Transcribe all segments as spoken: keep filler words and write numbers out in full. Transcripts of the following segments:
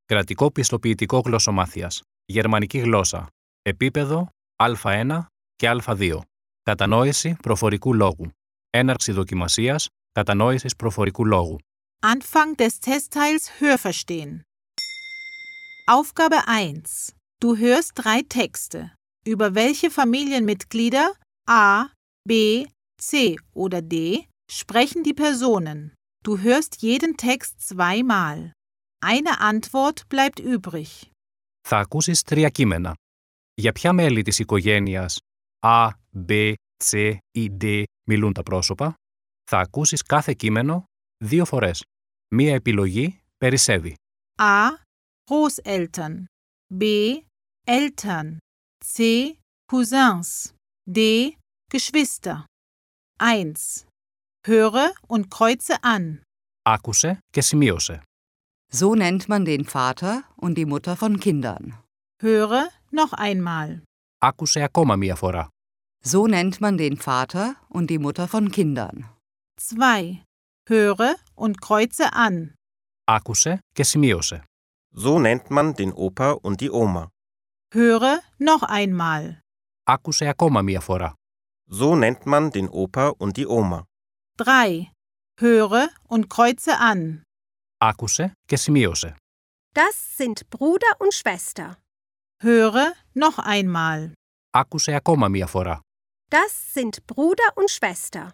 Κρατικό πιστοποιητικό γλωσσομάθειας. Γερμανική γλώσσα. Επίπεδο Α ένα και Α δύο. Κατανόηση προφορικού λόγου. Έναρξη δοκιμασίας κατανόησης προφορικού λόγου. Anfang des Testteils Hörverstehen. Aufgabe eins. Du hörst drei Texte. Über welche Familienmitglieder A, B, C oder D sprechen die Personen? Du hörst jeden Text zweimal. Eine Antwort bleibt übrig. Θα ακούσεις τρία κείμενα. Για ποια μέλη της οικογένειας A, B, C ή D μιλούν τα πρόσωπα? Θα ακούσεις κάθε κείμενο δύο φορές. Μία επιλογή περισσεύει. A. Großeltern. B. Eltern. C. Cousins. D. Geschwister. eins. Höre und kreuze an. Άκουσε και σημείωσε. So nennt man den Vater und die Mutter von Kindern. Höre noch einmal. Άκουσε ακόμα μία φορά. So nennt man den Vater und die Mutter von Kindern. zwei. Höre und kreuze an. Άκουσε και σημείωσε. So nennt man den Opa und die Oma. Höre noch einmal. Άκουσε ακόμα μία φορά. So nennt man den Opa und die Oma. drei. Höre und kreuze an. Άκουσε και σημείωσε. Das sind Bruder und Schwester. Höre noch einmal. Άκουσε ακόμα μία φορά. Das sind Bruder und Schwester.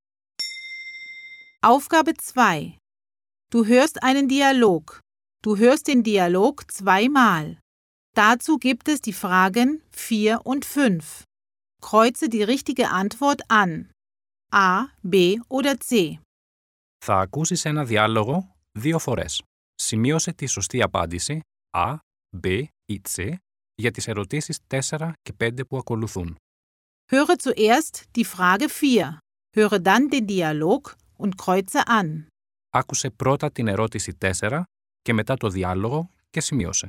Aufgabe zwei. Du hörst einen Dialog. Du hörst den Dialog zweimal. Dazu gibt es die Fragen vier und fünf. Kreuze die richtige Antwort an. A, B oder C. Θα ακούσεις ένα διάλογο δύο φορές. Σημείωσε τη σωστή απάντηση A, B ή C για τις ερωτήσεις τέσσερα και πέντε που ακολουθούν. Höre zuerst die Frage vier. Höre dann den Dialog und kreuze an. Άκουσε πρώτα την ερώτηση τέσσερα και μετά το διάλογο και σημείωσε.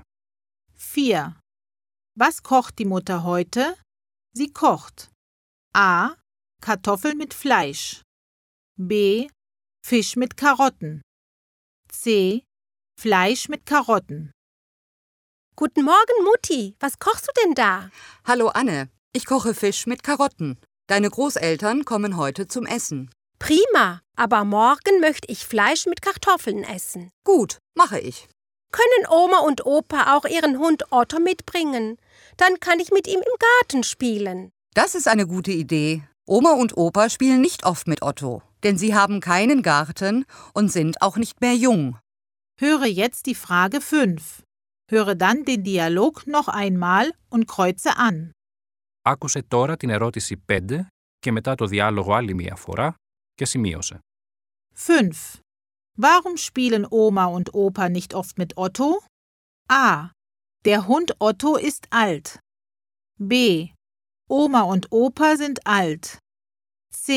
vier. Was kocht die Mutter heute? Sie kocht A. Kartoffeln mit Fleisch. B. Fisch mit Karotten. C. Fleisch mit Karotten. Guten Morgen, Mutti. Was kochst du denn da? Hallo Anne, ich koche Fisch mit Karotten. Deine Großeltern kommen heute zum Essen. Prima, aber morgen möchte ich Fleisch mit Kartoffeln essen. Gut, mache ich. Können Oma und Opa auch ihren Hund Otto mitbringen? Dann kann ich mit ihm im Garten spielen. Das ist eine gute Idee. Oma und Opa spielen nicht oft mit Otto, denn sie haben keinen Garten und sind auch nicht mehr jung. Höre jetzt die Frage fünf. Höre dann den Dialog noch einmal und kreuze an. Άκουσε τώρα την ερώτηση πέντε και μετά το διάλογο άλλη μία φορά και σημείωσε. fünf. Warum spielen Oma und Opa nicht oft mit Otto? A. Der Hund Otto ist alt. B. Oma und Opa sind alt. C.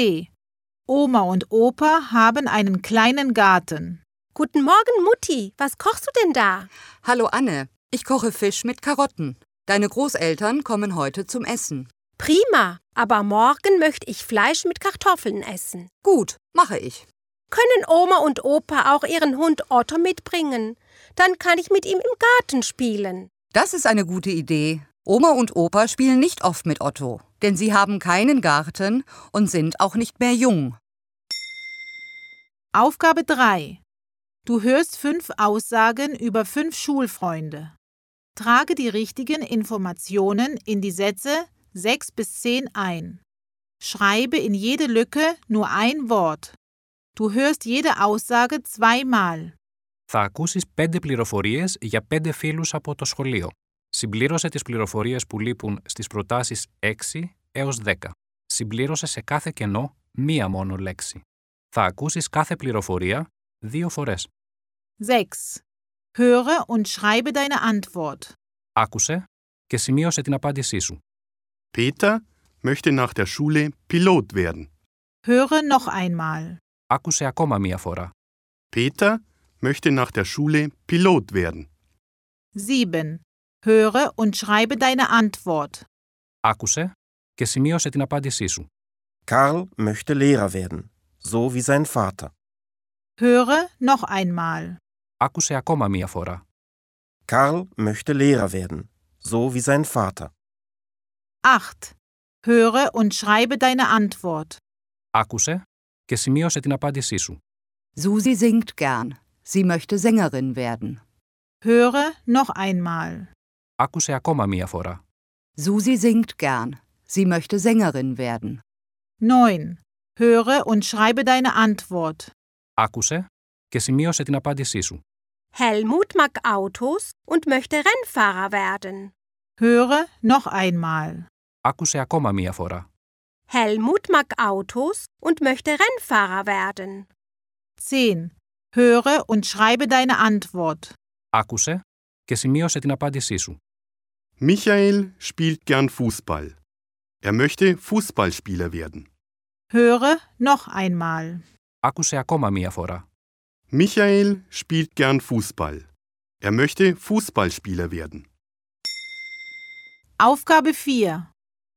Oma und Opa haben einen kleinen Garten. Guten Morgen, Mutti. Was kochst du denn da? Hallo Anne, ich koche Fisch mit Karotten. Deine Großeltern kommen heute zum Essen. Prima, aber morgen möchte ich Fleisch mit Kartoffeln essen. Gut, mache ich. Können Oma und Opa auch ihren Hund Otto mitbringen? Dann kann ich mit ihm im Garten spielen. Das ist eine gute Idee. Oma und Opa spielen nicht oft mit Otto, denn sie haben keinen Garten und sind auch nicht mehr jung. Aufgabe drei. Du hörst fünf Aussagen über fünf Schulfreunde. Trage die richtigen Informationen in die Sätze sechs bis zehn ein. Schreibe in jede Lücke nur ein Wort. Du hörst jede Aussage zweimal. Θα ακούσεις πέντε πληροφορίες για πέντε φίλους από το σχολείο. Συμπλήρωσε τις πληροφορίες που λείπουν στις προτάσεις έξι έως δέκα. Συμπλήρωσε σε κάθε κενό μία μόνο λέξη. Θα ακούσεις κάθε πληροφορία δύο φορές. sechs. Höre und schreibe deine Antwort. Άκουσε και σημείωσε την απάντησή σου. Peter möchte nach der Schule Pilot werden. Höre noch einmal. Άκουσε ακόμα μία φορά. Peter möchte nach der Schule Pilot werden. sieben. Höre und schreibe deine Antwort. Άκουσε και σημείωσε την απάντησή σου. Karl möchte Lehrer werden, so wie sein Vater. Höre noch einmal. Άκουσε ακόμα μία φορά. Karl möchte Lehrer werden, so wie sein Vater. acht. Höre und schreibe deine Antwort. Άκουσε και σημείωσε την απάντησή σου. Susi singt gern. Sie möchte Sängerin werden. Höre noch einmal. Άκουσε ακόμα μία φορά. Susi singt gern. Sie möchte Sängerin werden. neun. Höre und schreibe deine Antwort. Άκουσε και σημείωσε την απάντησή σου. Helmut mag Autos und möchte Rennfahrer werden. Höre noch einmal. Άκουσε ακόμα μία φορά. Helmut mag Autos und möchte Rennfahrer werden. zehn. Höre und schreibe deine Antwort. Άκουσε και σημείωσε την απάντησή σου. Michael spielt gern Fußball. Er möchte Fußballspieler werden. Höre noch einmal. Άκουσε ακόμα μία φορά. Michael spielt gern Fußball. Er möchte Fußballspieler werden. Aufgabe vier.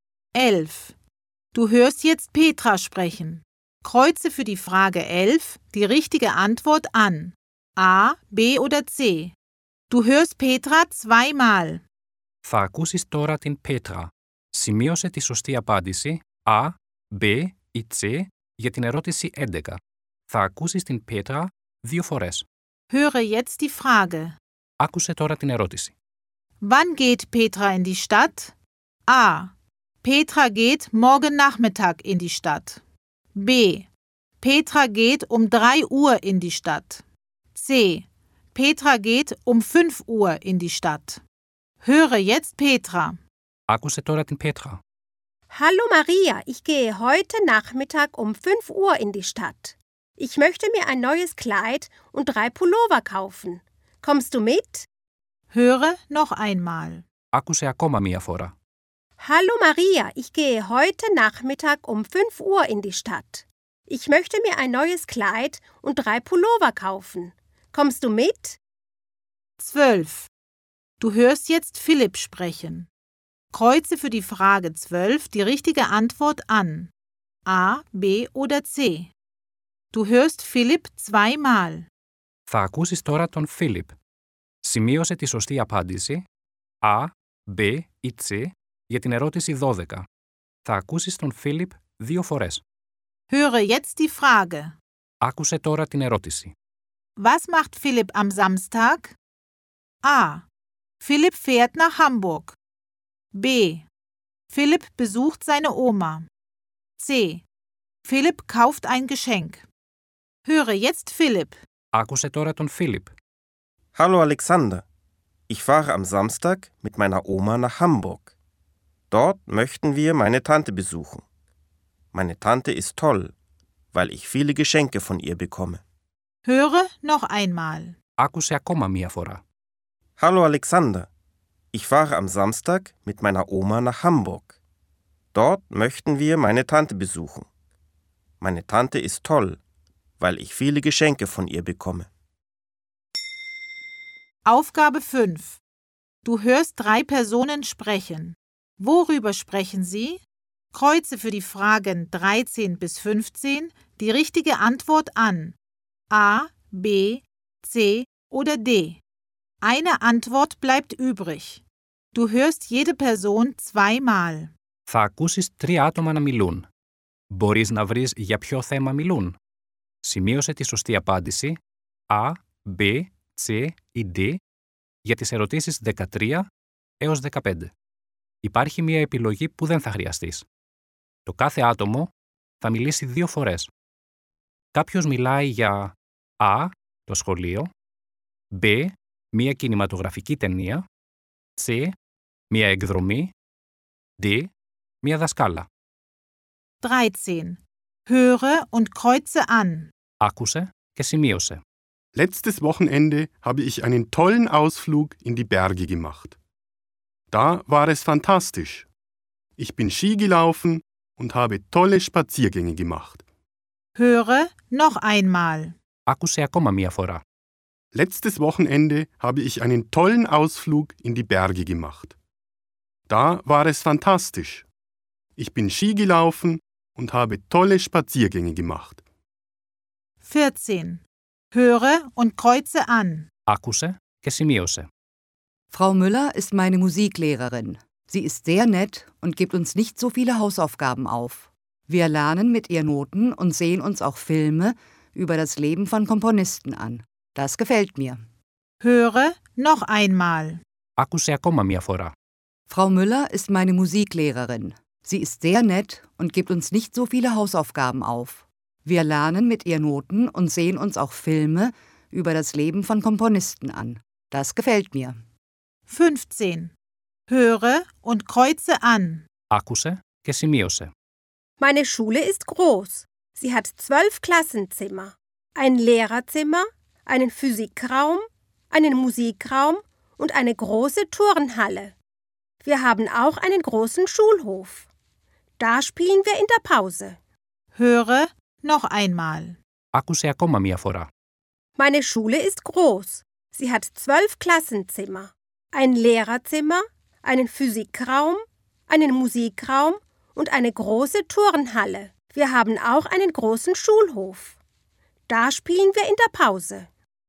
elf. Du hörst jetzt Petra sprechen. Kreuze für die Frage elf die richtige Antwort an. A, B oder C. Du hörst Petra zweimal. Θα ακούσεις τώρα την Πέτρα. Σημείωσε τη σωστή απάντηση A, B ή C για την ερώτηση έντεκα. Θα ακούσεις την Πέτρα δύο φορές. Höre jetzt die Frage. Άκουσε τώρα την ερώτηση. Wann geht Petra in die Stadt? A. Petra geht morgen Nachmittag in die Stadt. B. Petra geht um drei Uhr in die Stadt. C. Petra geht um fünf Uhr in die Stadt. Höre jetzt Petra. Άκουσε τώρα την Πέτρα. Hallo Maria, ich gehe heute Nachmittag um fünf Uhr in die Stadt. Ich möchte mir ein neues Kleid und drei Pullover kaufen. Kommst du mit? Höre noch einmal. Άκουσε ακόμα μία φορά. Hallo Maria, ich gehe heute Nachmittag um fünf Uhr in die Stadt. Ich möchte mir ein neues Kleid und drei Pullover kaufen. Kommst du mit? zwölf. Du hörst jetzt Philipp sprechen. Kreuze für die Frage zwölf die richtige Antwort an. A, B oder C. Du hörst Philipp zweimal. Θα ακούσεις τώρα τον Φίλιπ. Σημείωσε τη σωστή απάντηση A, B ή C για την ερώτηση δώδεκα. Θα ακούσεις τον Φίλιπ δύο φορές. Höre jetzt die Frage. Άκουσε τώρα την ερώτηση. Was macht Philipp am Samstag? A. Philipp fährt nach Hamburg. B. Philipp besucht seine Oma. C. Philipp kauft ein Geschenk. Höre jetzt Philipp. Άκουσε τώρα τον Φίλιπ. Hallo Alexander. Ich fahre am Samstag mit meiner Oma nach Hamburg. Dort möchten wir meine Tante besuchen. Meine Tante ist toll, weil ich viele Geschenke von ihr bekomme. Höre noch einmal. Άκουσε ακόμα μία φορά. Hallo Alexander. Ich fahre am Samstag mit meiner Oma nach Hamburg. Dort möchten wir meine Tante besuchen. Meine Tante ist toll, weil ich viele Geschenke von ihr bekomme. Aufgabe fünf. Du hörst drei Personen sprechen. Worüber sprechen sie? Kreuze für die Fragen dreizehn bis fünfzehn die richtige Antwort an. A, B, C oder D. Eine Antwort bleibt übrig. Du hörst jede Person zweimal. Θα ακούσεις τρία άτομα να μιλούν. Μπορείς να βρεις για ποιο θέμα μιλούν. Σημείωσε τη σωστή απάντηση A, B, C ή D για τις ερωτήσεις δεκατρία έως δεκαπέντε. Υπάρχει μία επιλογή που δεν θα χρειαστείς. Το κάθε άτομο θα μιλήσει δύο φορές. Κάποιος μιλάει για A, το σχολείο, B, μία κινηματογραφική ταινία, C, μία εκδρομή, D, μία δασκάλα. dreizehn. Höre und kreuze an. Άκουσε και σημείωσε. Letztes Wochenende habe ich einen tollen Ausflug in die Berge gemacht. Da war es fantastisch. Ich bin Ski gelaufen und habe tolle Spaziergänge gemacht. Höre noch einmal. Άκουσε ακόμα μία φορά. Letztes Wochenende habe ich einen tollen Ausflug in die Berge gemacht. Da war es fantastisch. Ich bin Ski gelaufen und habe tolle Spaziergänge gemacht. vierzehn. Höre und kreuze an. Άκουσε και σημείωσε. Frau Müller ist meine Musiklehrerin. Sie ist sehr nett und gibt uns nicht so viele Hausaufgaben auf. Wir lernen mit ihr Noten und sehen uns auch Filme über das Leben von Komponisten an. Das gefällt mir. Höre noch einmal. Άκουσε ακόμα μία φορά. Frau Müller ist meine Musiklehrerin. Sie ist sehr nett und gibt uns nicht so viele Hausaufgaben auf. Wir lernen mit ihr Noten und sehen uns auch Filme über das Leben von Komponisten an. Das gefällt mir. fünfzehn. Höre und kreuze an. Άκουσε και σημείωσε. Meine Schule ist groß. Sie hat zwölf Klassenzimmer, ein Lehrerzimmer, einen Physikraum, einen Musikraum und eine große Turnhalle. Wir haben auch einen großen Schulhof. Da spielen wir in der Pause. Höre noch einmal. Άκουσε ακόμα μία φορά. Meine Schule ist groß. Sie hat zwölf Klassenzimmer, ein Lehrerzimmer, einen Physikraum, einen Musikraum und eine große Turnhalle. Wir haben auch einen großen Schulhof. Da spielen wir in der Pause.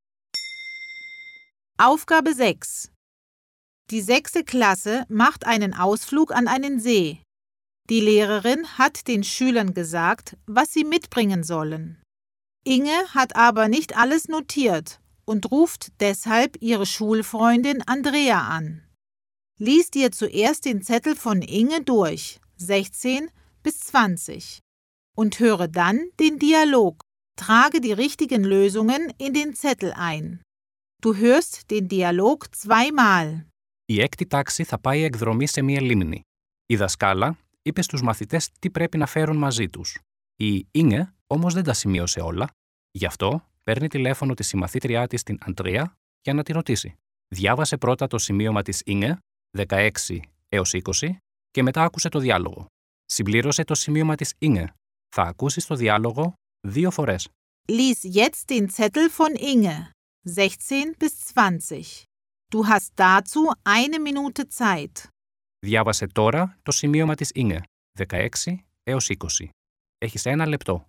Aufgabe sechs. Die sechste Klasse macht einen Ausflug an einen See. Die Lehrerin hat den Schülern gesagt, was sie mitbringen sollen. Inge hat aber nicht alles notiert und ruft deshalb ihre Schulfreundin Andrea an. Lies dir zuerst den Zettel von Inge durch, sechzehn bis zwanzig, und höre dann den Dialog. Trage die richtigen Lösungen in den Zettel ein. Du hörst den Dialog zweimal. Η έκτη τάξη θα πάει εκδρομή σε μία λίμνη. Η δασκάλα είπε στους μαθητές τι πρέπει να φέρουν μαζί τους. Η Ίνγε όμως δεν τα σημείωσε όλα, γι' αυτό παίρνει τηλέφωνο τη συμμαθήτριά της την Αντρέα για να τη ρωτήσει. Διάβασε πρώτα το σημείωμα της Ίνγε, δεκαέξι έως είκοσι, και μετά άκουσε το διάλογο. Συμπλήρωσε το σημείωμα της Ίνγε. Θα ακούσεις το διάλογο δύο φορές. Lies jetzt den Zettel von Inge, sechzehn bis zwanzig. Du hast dazu eine Minute Zeit. Διάβασε τώρα το σημείωμα της Ίνγε, δεκαέξι έως είκοσι. Έχεις ένα λεπτό.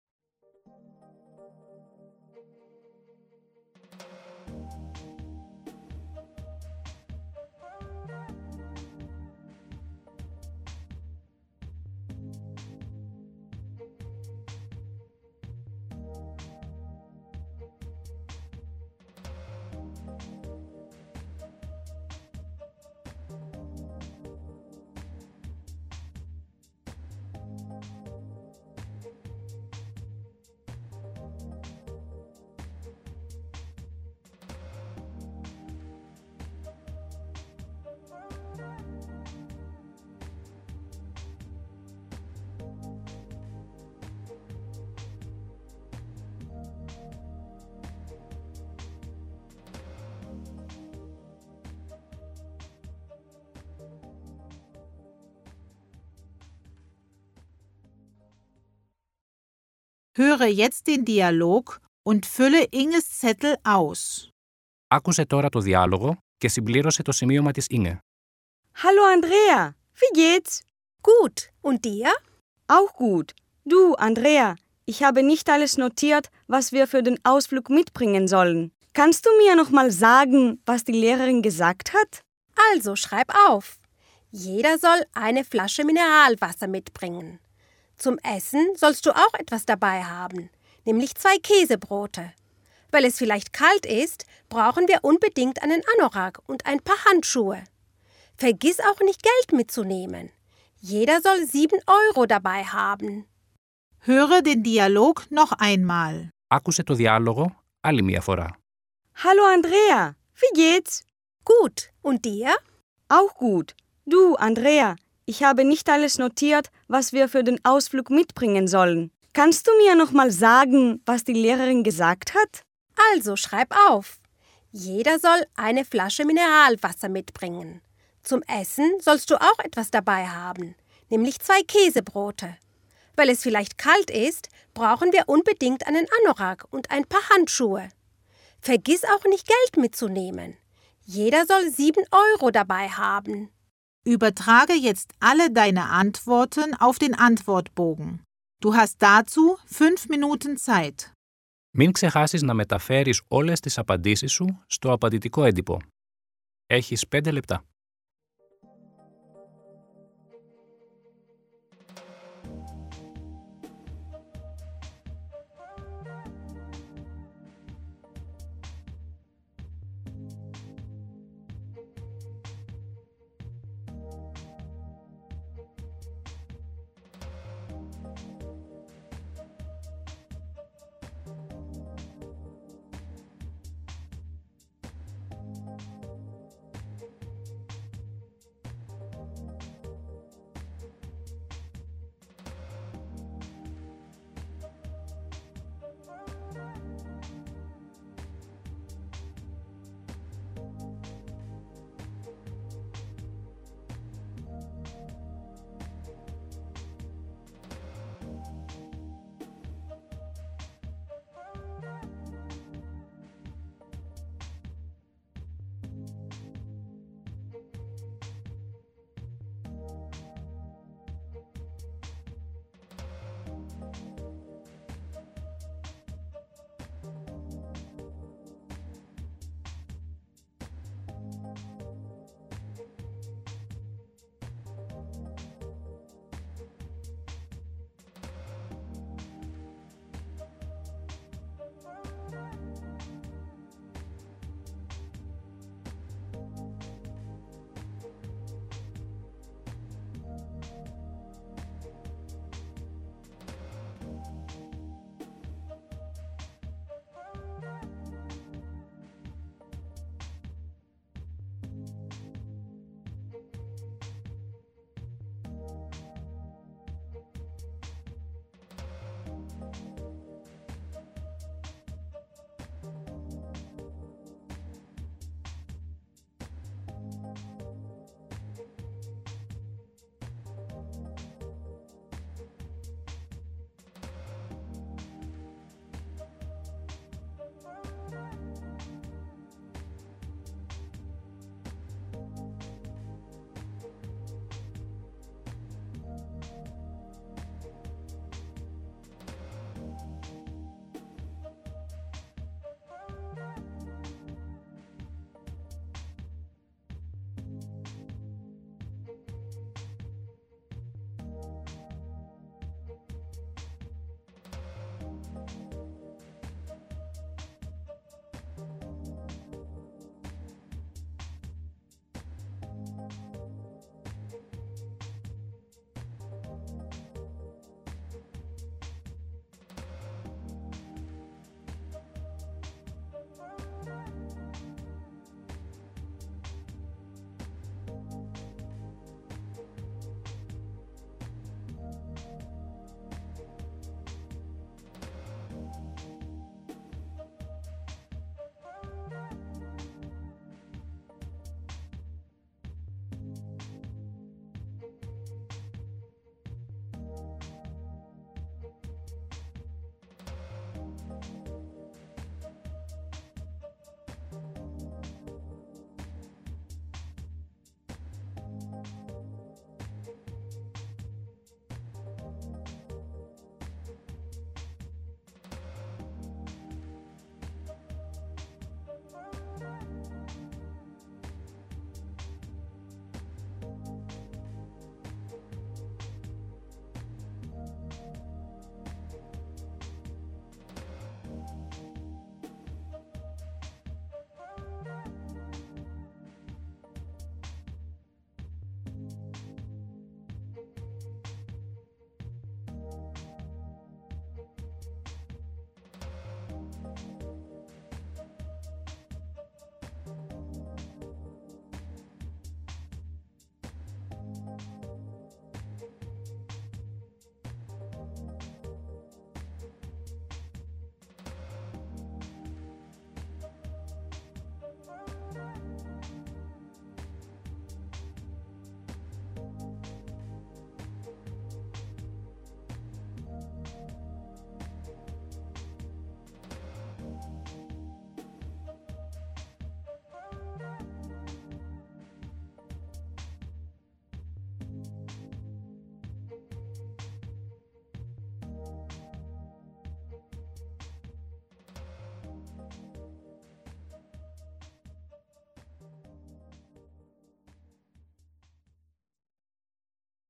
Höre jetzt den Dialog und fülle Inges Zettel aus. Άκουσε τώρα το διάλογο και συμπλήρωσε το σημείωμα της Ίνγε. Hallo Andrea, wie geht's? Gut, und dir? Auch gut. Du, Andrea, ich habe nicht alles notiert, was wir für den Ausflug mitbringen sollen. Kannst du mir noch mal sagen, was die Lehrerin gesagt hat? Also, schreib auf. Jeder soll eine Flasche Mineralwasser mitbringen. Zum Essen sollst du auch etwas dabei haben, nämlich zwei Käsebrote. Weil es vielleicht kalt ist, brauchen wir unbedingt einen Anorak und ein paar Handschuhe. Vergiss auch nicht Geld mitzunehmen. Jeder soll sieben Euro dabei haben. Höre den Dialog noch einmal. Άκουσε το διάλογο άλλη μία φορά. Hallo Andrea, wie geht's? Gut, und dir? Auch gut. Du, Andrea, ich habe nicht alles notiert, was wir für den Ausflug mitbringen sollen. Kannst du mir noch mal sagen, was die Lehrerin gesagt hat? Also, schreib auf. Jeder soll eine Flasche Mineralwasser mitbringen. Zum Essen sollst du auch etwas dabei haben, nämlich zwei Käsebrote. Weil es vielleicht kalt ist, brauchen wir unbedingt einen Anorak und ein paar Handschuhe. Vergiss auch nicht Geld mitzunehmen. Jeder soll sieben Euro dabei haben. Übertrage jetzt alle deine Antworten auf den Antwortbogen. Du hast dazu fünf Minuten Zeit. Μην ξεχάσεις να μεταφέρεις όλες τις απαντήσεις σου στο απαντητικό έντυπο. Έχεις πέντε λεπτά.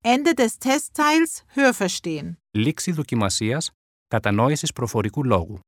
Ende des Testteils Hörverstehen. Λήξη δοκιμασίας κατανόησης προφορικού λόγου.